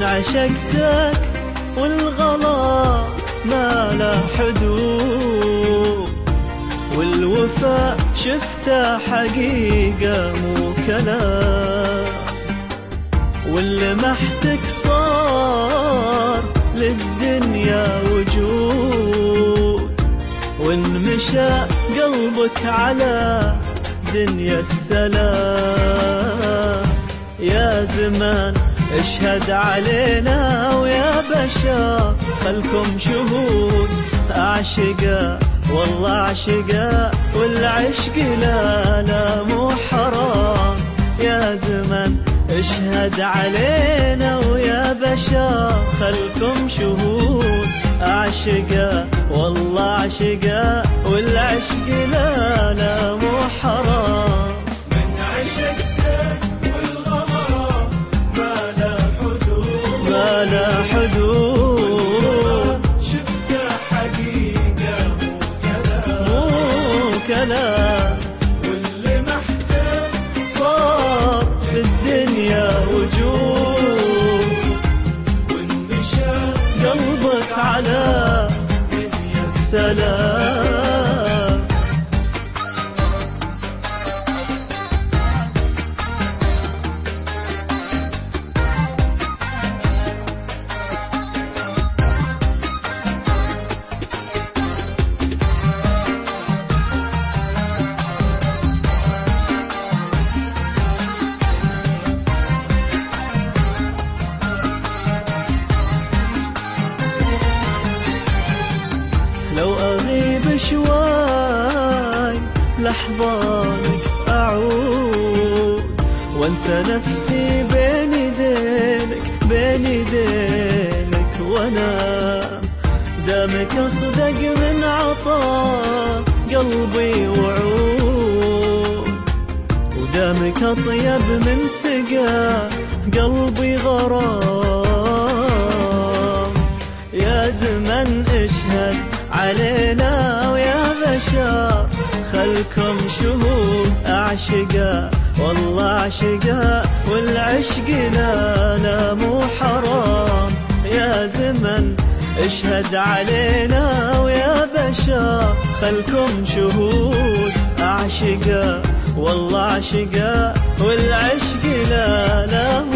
عشقتك والغلا ما له حدود، والوفاء شفته حقيقة مو كلام، واللمحتك صار للدنيا وجود، وانمشى قلبك على دنيا السلام. يا زمان اشهد علينا ويا بشر خلكم شهود، أعشقه والله أعشقه والعشق لا لا مو حرام. يا زمان اشهد علينا ويا بشر خلكم شهود، أعشقه والله أعشقه والعشق لا لا مو حرام. من عشقتك والغلا ما له حدود، ما له حدود، شفته حقيقة مو كلام، مو كلام، واللمحتك صار للدنيا وجود، وانمشى قلبك على دنيا السلام. لو أغيب شوي لحظانك أعود، وانسى نفسي بين يدينك بين يدينك وانام، دامك أصدق من عطاء قلبي وعود، ودامك أطيب من سقى قلبي غرام. يا زمن اشهد علينا ويا بشر خلكم شهود، أعشقه والله أعشقه والعشق لا لا مو حرام. يا زمن اشهد علينا ويا بشر خلكم شهود، أعشقه والله أعشقه والعشق لا لا